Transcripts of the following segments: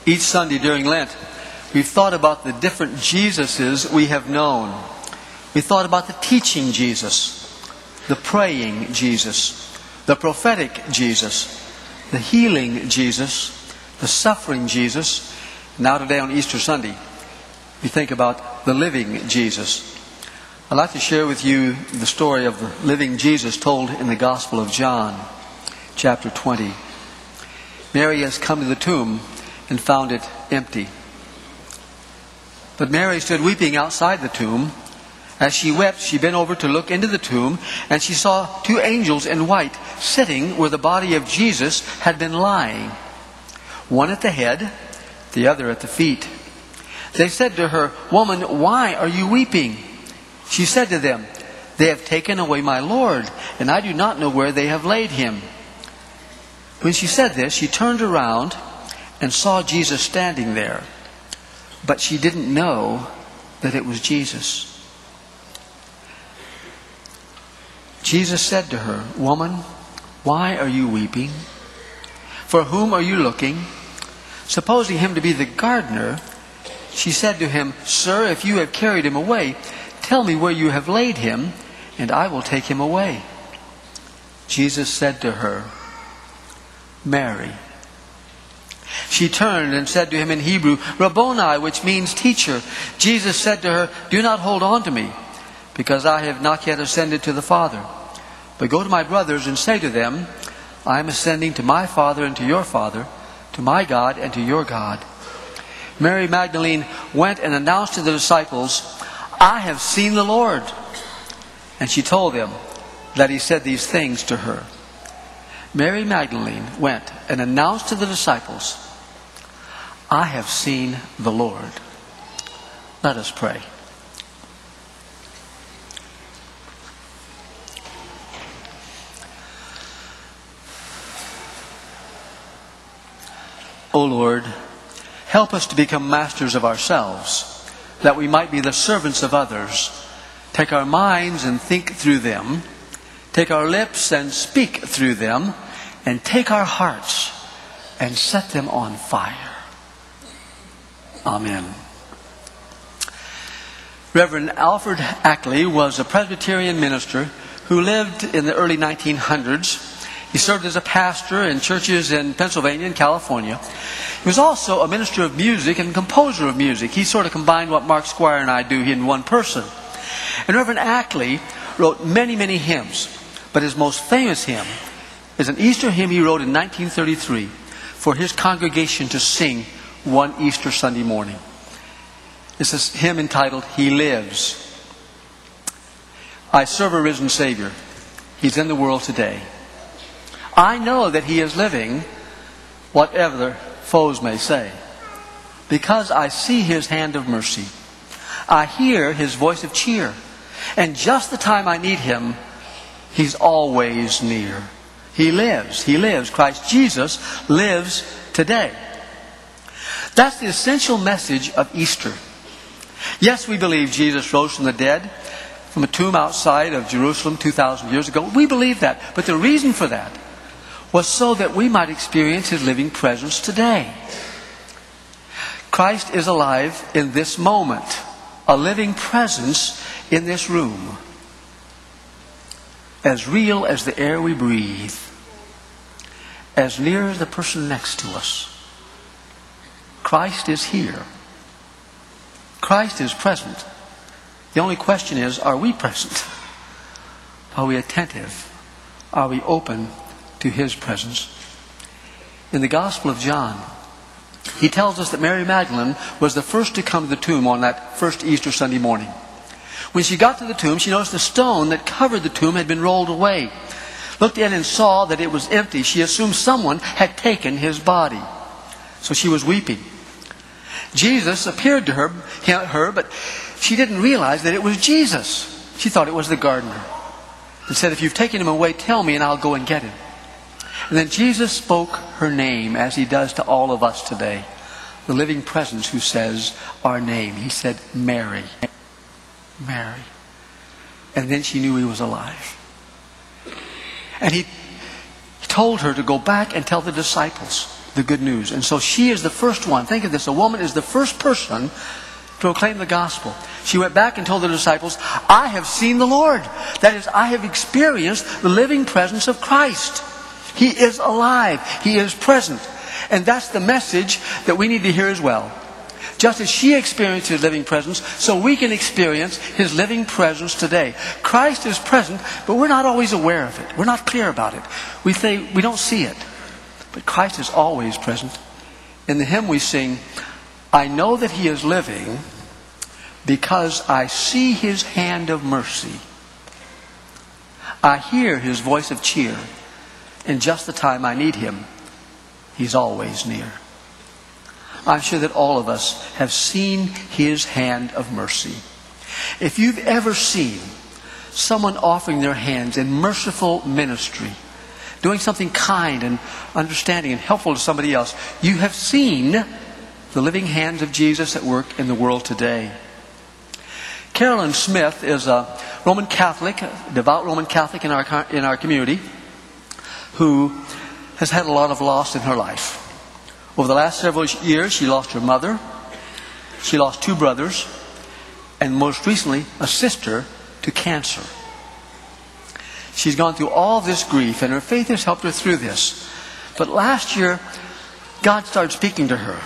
Each Sunday during Lent, we've thought about the different Jesuses we have known. We thought about the teaching Jesus, the praying Jesus, the prophetic Jesus, the healing Jesus, the suffering Jesus. Now today on Easter Sunday, we think about the living Jesus. I'd like to share with you the story of the living Jesus told in the Gospel of John, chapter 20. Mary has come to the tomb and found it empty. But Mary stood weeping outside the tomb. As she wept, she bent over to look into the tomb, and she saw two angels in white sitting where the body of Jesus had been lying, one at the head, the other at the feet. They said to her, "Woman, why are you weeping?" She said to them, "They have taken away my Lord, and I do not know where they have laid him." When she said this, she turned around and saw Jesus standing there, but she didn't know that it was Jesus. Jesus said to her, "Woman, why are you weeping? For whom are you looking?" Supposing him to be the gardener, she said to him, "Sir, if you have carried him away, tell me where you have laid him, and I will take him away." Jesus said to her, "Mary." She turned and said to him in Hebrew, "Rabboni," which means teacher. Jesus said to her, "Do not hold on to me, because I have not yet ascended to the Father. But go to my brothers and say to them, I am ascending to my Father and to your Father, to my God and to your God." Mary Magdalene went and announced to the disciples, "I have seen the Lord." And she told them that he said these things to her. Mary Magdalene went and announced to the disciples, "I have seen the Lord." Let us pray. O Lord, help us to become masters of ourselves, that we might be the servants of others. Take our minds and think through them. Take our lips and speak through them. And take our hearts and set them on fire. Amen. Reverend Alfred Ackley was a Presbyterian minister who lived in the early 1900s. He served as a pastor in churches in Pennsylvania and California. He was also a minister of music and composer of music. He sort of combined what Mark Squire and I do in one person. And Reverend Ackley wrote many, many hymns. But his most famous hymn is an Easter hymn he wrote in 1933 for his congregation to sing one Easter Sunday morning. It's a hymn entitled, "He Lives." I serve a risen Savior. He's in the world today. I know that He is living, whatever foes may say. Because I see His hand of mercy. I hear His voice of cheer. And just the time I need Him, He's always near. He lives. He lives. Christ Jesus lives today. That's the essential message of Easter. Yes, we believe Jesus rose from the dead, from a tomb outside of Jerusalem 2,000 years ago. We believe that. But the reason for that was so that we might experience His living presence today. Christ is alive in this moment, a living presence in this room, as real as the air we breathe, as near as the person next to us. Christ is here. Christ is present. The only question is, are we present? Are we attentive? Are we open to His presence? In the Gospel of John, he tells us that Mary Magdalene was the first to come to the tomb on that first Easter Sunday morning. When she got to the tomb, she noticed the stone that covered the tomb had been rolled away. Looked in and saw that it was empty. She assumed someone had taken His body. So she was weeping. Jesus appeared to her, but she didn't realize that it was Jesus. She thought it was the gardener. And said, "If you've taken him away, tell me and I'll go and get him." And then Jesus spoke her name, as He does to all of us today. The living presence who says our name. He said, "Mary." Mary. And then she knew He was alive. And He told her to go back and tell the disciples the good news. And so she is the first one. Think of this. A woman is the first person to proclaim the gospel. She went back and told the disciples, I have seen the Lord. That is, I have experienced the living presence of Christ. He is alive. He is present. And that's the message that we need to hear as well. Just as she experienced His living presence, so we can experience His living presence today. Christ is present, but we're not always aware of it. We're not clear about it. We think we don't see it. But Christ is always present. In the hymn we sing, I know that He is living because I see His hand of mercy. I hear His voice of cheer. In just the time I need Him, He's always near. I'm sure that all of us have seen His hand of mercy. If you've ever seen someone offering their hands in merciful ministry, doing something kind and understanding and helpful to somebody else, you have seen the living hands of Jesus at work in the world today. Carolyn Smith is a Roman Catholic, a devout Roman Catholic in our community, who has had a lot of loss in her life. Over the last several years, she lost her mother, she lost 2 brothers, and most recently, a sister to cancer. She's gone through all this grief, and her faith has helped her through this. But last year, God started speaking to her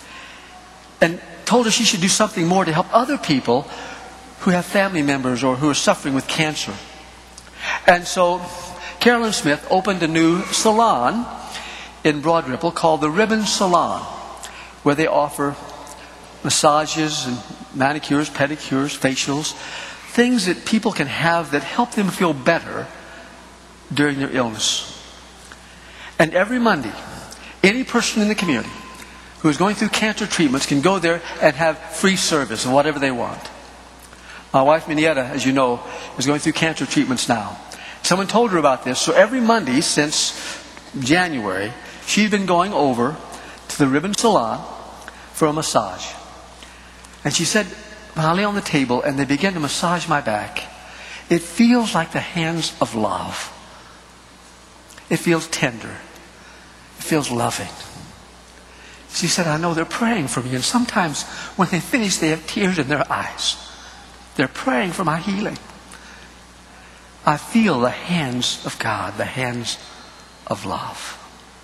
and told her she should do something more to help other people who have family members or who are suffering with cancer. And so Carolyn Smith opened a new salon in Broad Ripple called the Ribbon Salon, where they offer massages and manicures, pedicures, facials, things that people can have that help them feel better during their illness. And every Monday, any person in the community who is going through cancer treatments can go there and have free service of whatever they want. My wife, Minietta, as you know, is going through cancer treatments now. Someone told her about this, so every Monday since January, she's been going over to the Ribbon Salon for a massage. And she said, when I lay on the table and they begin to massage my back, it feels like the hands of love. It feels tender. It feels loving. She said, I know they're praying for me. And sometimes when they finish, they have tears in their eyes. They're praying for my healing. I feel the hands of God, the hands of love.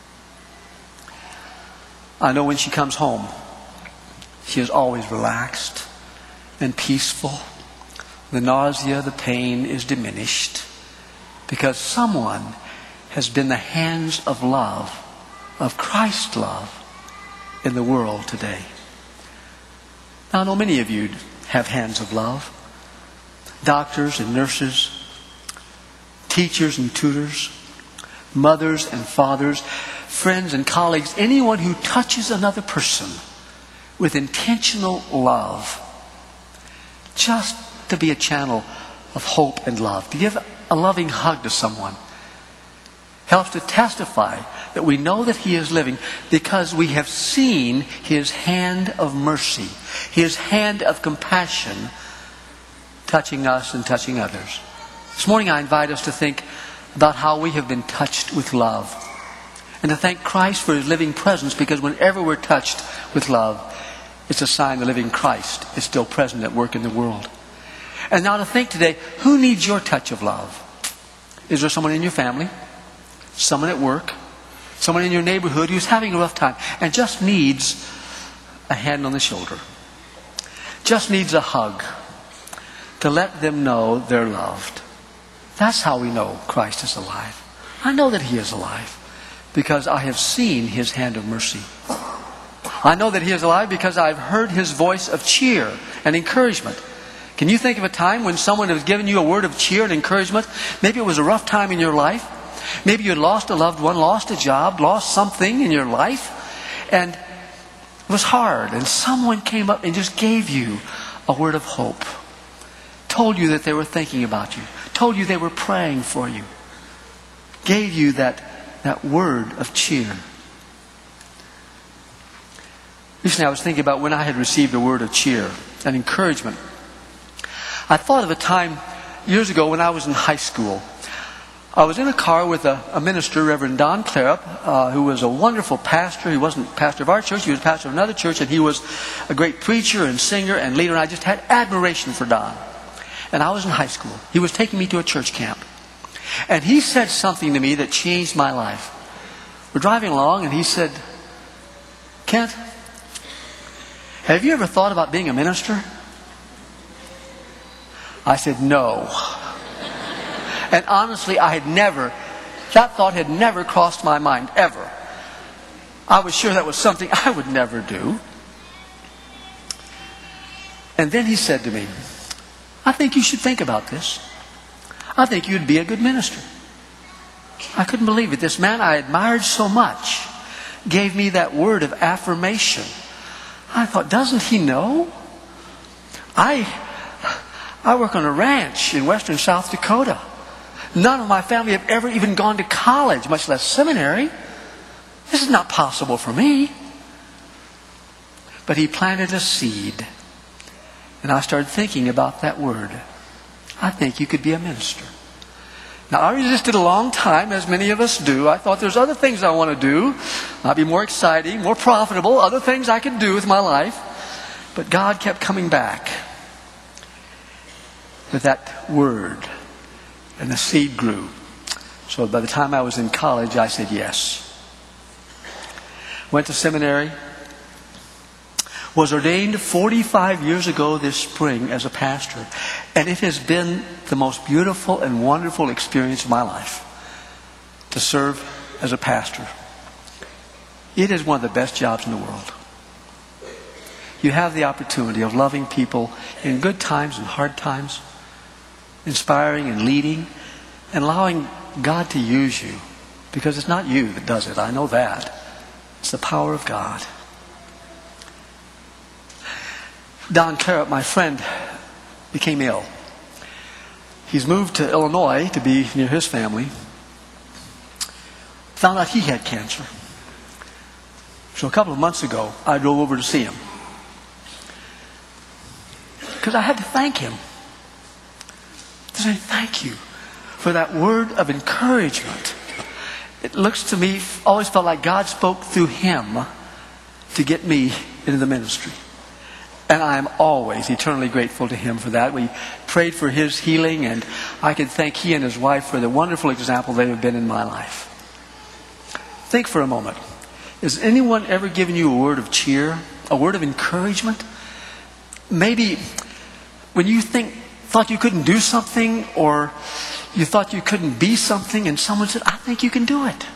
I know when she comes home, she is always relaxed and peaceful. The nausea, the pain is diminished because someone has been the hands of love, of Christ's love in the world today. Now I know many of you have hands of love. Doctors and nurses, teachers and tutors, mothers and fathers, friends and colleagues, anyone who touches another person with intentional love, just to be a channel of hope and love, to give a loving hug to someone, helps to testify that we know that He is living because we have seen His hand of mercy, His hand of compassion touching us and touching others. This morning I invite us to think about how we have been touched with love and to thank Christ for His living presence, because whenever we're touched with love, it's a sign the living Christ is still present at work in the world. And now to think today, who needs your touch of love? Is there someone in your family, someone at work, someone in your neighborhood who's having a rough time and just needs a hand on the shoulder, just needs a hug to let them know they're loved? That's how we know Christ is alive. I know that He is alive because I have seen His hand of mercy. I know that He is alive because I've heard His voice of cheer and encouragement. Can you think of a time when someone has given you a word of cheer and encouragement? Maybe it was a rough time in your life. Maybe you had lost a loved one, lost a job, lost something in your life, and it was hard. And someone came up and just gave you a word of hope. Told you that they were thinking about you. Told you they were praying for you. Gave you that word of cheer. Recently I was thinking about when I had received a word of cheer and encouragement. I thought of a time years ago when I was in high school. I was in a car with a minister, Reverend Don Clarup, who was a wonderful pastor. He wasn't pastor of our church, he was pastor of another church, and he was a great preacher and singer and leader, and I just had admiration for Don. And I was in high school. He was taking me to a church camp. And he said something to me that changed my life. We're driving along, and he said, "Kent, have you ever thought about being a minister?" I said, "No." And honestly, that thought had never crossed my mind, ever. I was sure that was something I would never do. And then he said to me, "I think you should think about this. I think you'd be a good minister." I couldn't believe it. This man I admired so much gave me that word of affirmation. I thought, doesn't he know? I work on a ranch in western South Dakota. None of my family have ever even gone to college, much less seminary. This is not possible for me. But he planted a seed. And I started thinking about that word. I think you could be a minister. Now, I resisted a long time, as many of us do. I thought there's other things I want to do. Might be more exciting, more profitable, other things I could do with my life. But God kept coming back with that word. And the seed grew. So by the time I was in college, I said yes. Went to seminary. Was ordained 45 years ago this spring as a pastor. And it has been the most beautiful and wonderful experience of my life to serve as a pastor. It is one of the best jobs in the world. You have the opportunity of loving people in good times and hard times, inspiring and leading, and allowing God to use you. Because it's not you that does it, I know that. It's the power of God. Don Clarup, my friend, became ill. He's moved to Illinois to be near his family. Found out he had cancer. So a couple of months ago, I drove over to see him. Because I had to thank him. To say thank you for that word of encouragement. It looks to me, always felt like God spoke through him to get me into the ministry. And I am always eternally grateful to him for that. We prayed for his healing, and I can thank he and his wife for the wonderful example they have been in my life. Think for a moment. Has anyone ever given you a word of cheer, a word of encouragement? Maybe when you thought you couldn't do something, or you thought you couldn't be something, and someone said, "I think you can do it."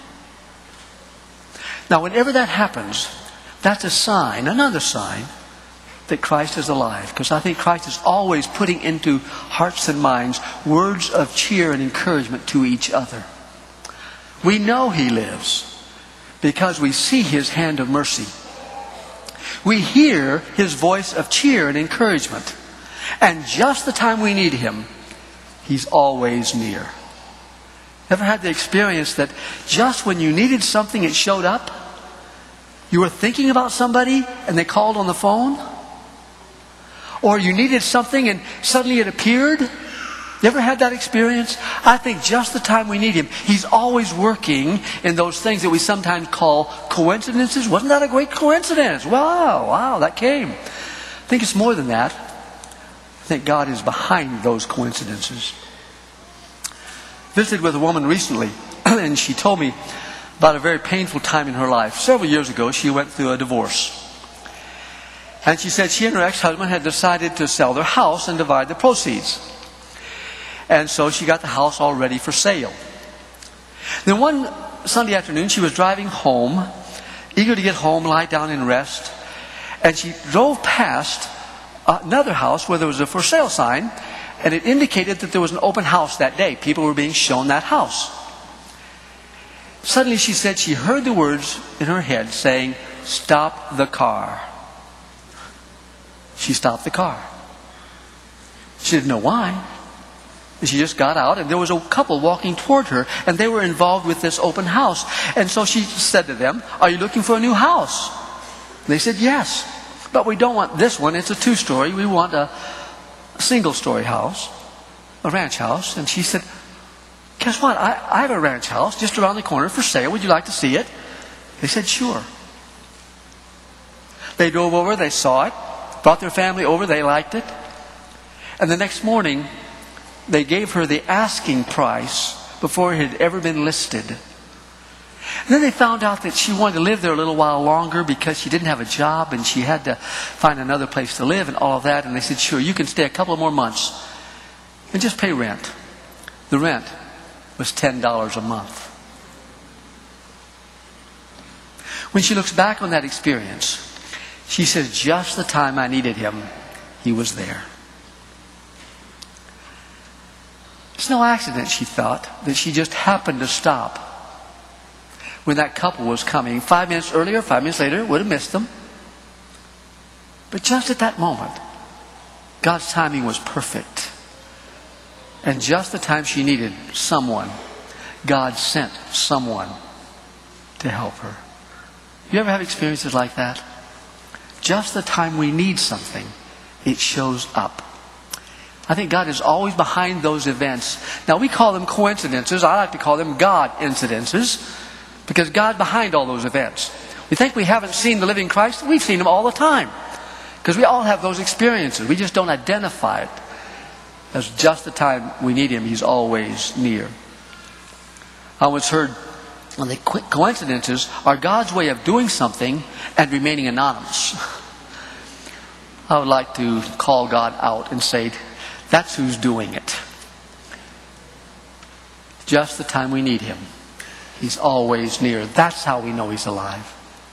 Now, whenever that happens, that's a sign, another sign, that Christ is alive. Because I think Christ is always putting into hearts and minds words of cheer and encouragement to each other. We know he lives because we see his hand of mercy. We hear his voice of cheer and encouragement. And just the time we need him, he's always near. Ever had the experience that just when you needed something, it showed up? You were thinking about somebody and they called on the phone? Or you needed something and suddenly it appeared? You ever had that experience? I think just the time we need him, he's always working in those things that we sometimes call coincidences. Wasn't that a great coincidence? Wow, that came. I think it's more than that. I think God is behind those coincidences. Visited with a woman recently, and she told me about a very painful time in her life. Several years ago, she went through a divorce. And she said she and her ex-husband had decided to sell their house and divide the proceeds. And so she got the house all ready for sale. Then one Sunday afternoon, she was driving home, eager to get home, lie down and rest. And she drove past another house where there was a for sale sign, and it indicated that there was an open house that day. People were being shown that house. Suddenly, she said she heard the words in her head saying, "Stop the car." She stopped the car. She didn't know why. She just got out, and there was a couple walking toward her, and they were involved with this open house. And so she said to them, "Are you looking for a new house?" They said, "Yes, but we don't want this one. It's a 2-story. We want a single-story house, a ranch house." And she said, guess what? I have a ranch house just around the corner for sale. Would you like to see it? They said, sure. They drove over, they saw it, brought their family over, they liked it. And the next morning, they gave her the asking price before it had ever been listed. And then they found out that she wanted to live there a little while longer because she didn't have a job and she had to find another place to live and all of that. And they said, sure, you can stay a couple more months and just pay rent. The rent was $10 a month. When she looks back on that experience, she says, just the time I needed him, he was there. It's no accident, she thought, that she just happened to stop when that couple was coming. 5 minutes earlier, 5 minutes later, would have missed them. But just at that moment, God's timing was perfect. And just the time she needed someone, God sent someone to help her. You ever have experiences like that? Just the time we need something, it shows up. I think God is always behind those events. Now we call them coincidences. I like to call them God incidences, because God's behind all those events. We think we haven't seen the living Christ. We've seen him all the time, because we all have those experiences. We just don't identify it as just the time we need him. He's always near. I once heard the coincidences are God's way of doing something and remaining anonymous. I would like to call God out and say, that's who's doing it. Just the time we need him, he's always near. That's how we know he's alive.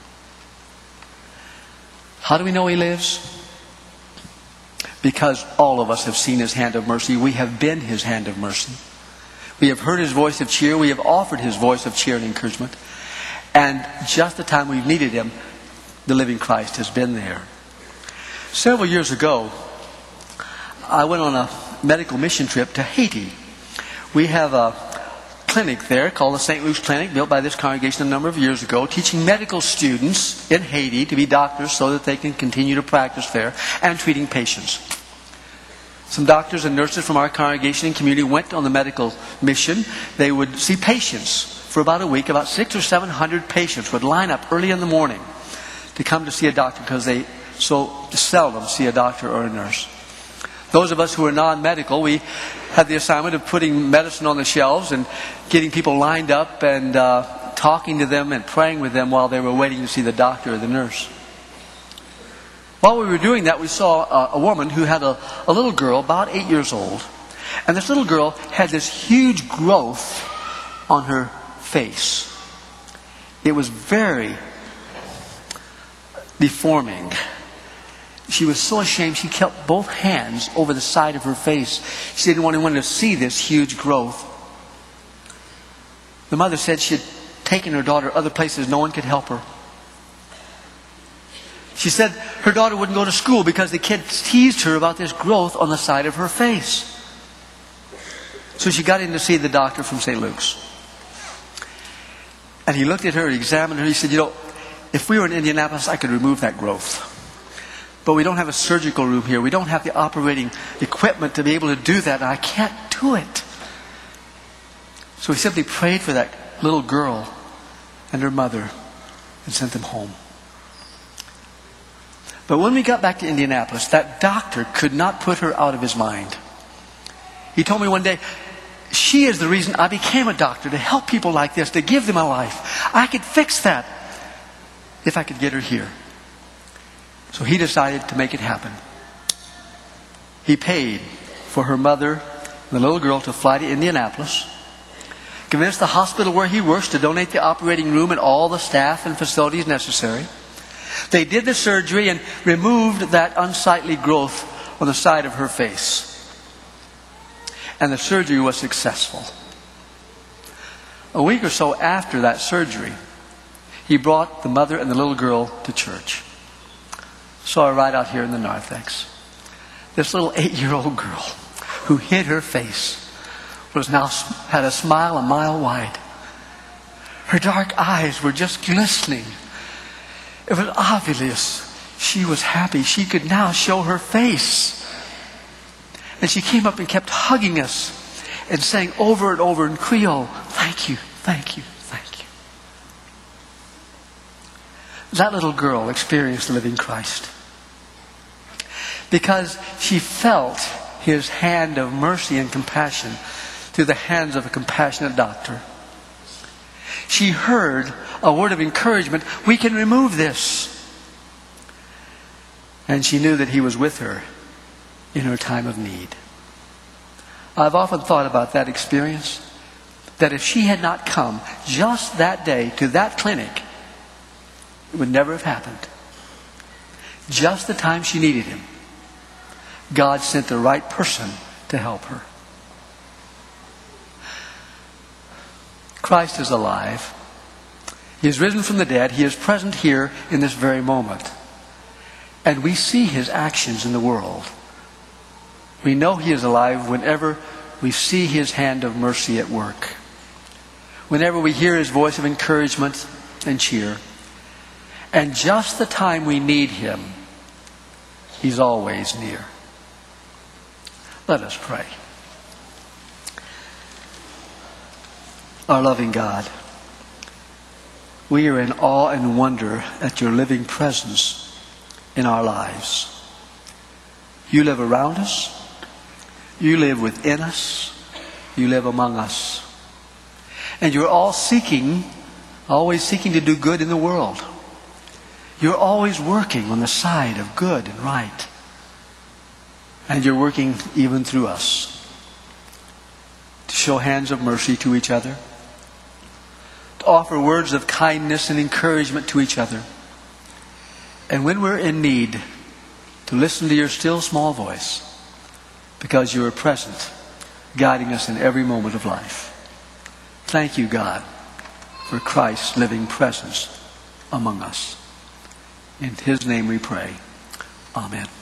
How do we know he lives? Because all of us have seen his hand of mercy. We have been his hand of mercy. We have heard his voice of cheer. We have offered his voice of cheer and encouragement. And just the time we've needed him, the living Christ has been there. Several years ago, I went on a medical mission trip to Haiti. We have a clinic there called the St. Luke's Clinic, built by this congregation a number of years ago, teaching medical students in Haiti to be doctors so that they can continue to practice there, and treating patients. Some doctors and nurses from our congregation and community went on the medical mission. They would see patients for about a week. About 600 or 700 patients would line up early in the morning to come to see a doctor, because they so seldom see a doctor or a nurse. Those of us who are non-medical, we had the assignment of putting medicine on the shelves and getting people lined up and talking to them and praying with them while they were waiting to see the doctor or the nurse. While we were doing that, we saw a woman who had a little girl, about 8 years old. And this little girl had this huge growth on her face. It was very deforming. She was so ashamed, she kept both hands over the side of her face. She didn't want anyone to see this huge growth. The mother said she had taken her daughter other places. No one could help her. She said her daughter wouldn't go to school because the kids teased her about this growth on the side of her face. So she got in to see the doctor from St. Luke's. And he looked at her, he examined her. He said, if we were in Indianapolis, I could remove that growth. But we don't have a surgical room here. We don't have the operating equipment to be able to do that. And I can't do it. So he simply prayed for that little girl and her mother and sent them home. But when we got back to Indianapolis, that doctor could not put her out of his mind. He told me one day, she is the reason I became a doctor, to help people like this, to give them a life. I could fix that if I could get her here. So he decided to make it happen. He paid for her mother and the little girl to fly to Indianapolis, convinced the hospital where he works to donate the operating room and all the staff and facilities necessary. They did the surgery and removed that unsightly growth on the side of her face. And the surgery was successful. A week or so after that surgery, he brought the mother and the little girl to church. Saw her right out here in the narthex. This little 8-year-old girl who hid her face had a smile a mile wide. Her dark eyes were just glistening. It was obvious she was happy. She could now show her face. And she came up and kept hugging us and saying over and over in Creole, "Thank you, thank you, thank you." That little girl experienced the living Christ because she felt his hand of mercy and compassion through the hands of a compassionate doctor. She heard a word of encouragement, "We can remove this." And she knew that he was with her in her time of need. I've often thought about that experience, that if she had not come just that day to that clinic, it would never have happened. Just the time she needed him, God sent the right person to help her. Christ is alive. He is risen from the dead. He is present here in this very moment. And we see his actions in the world. We know he is alive whenever we see his hand of mercy at work. Whenever we hear his voice of encouragement and cheer. And just the time we need him, he's always near. Let us pray. Our loving God, we are in awe and wonder at your living presence in our lives. You live around us. You live within us. You live among us. And you're always seeking to do good in the world. You're always working on the side of good and right. And you're working even through us to show hands of mercy to each other, to offer words of kindness and encouragement to each other. And when we're in need, to listen to your still small voice, because you are present, guiding us in every moment of life. Thank you, God, for Christ's living presence among us. In his name we pray. Amen.